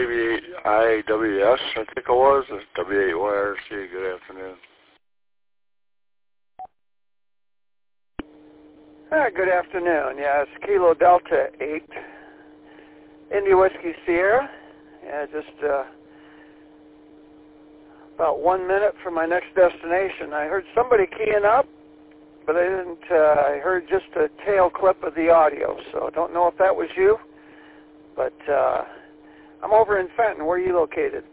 KBIWS, I think it was. It's W8YRC. Good afternoon. Good afternoon. Yeah, it's Kilo Delta 8, India Whiskey Sierra. Yeah, just about 1 minute from my next destination. I heard somebody keying up, but I didn't. I heard just a tail clip of the audio, so I don't know if that was you. But I'm over in Fenton. Where are you located?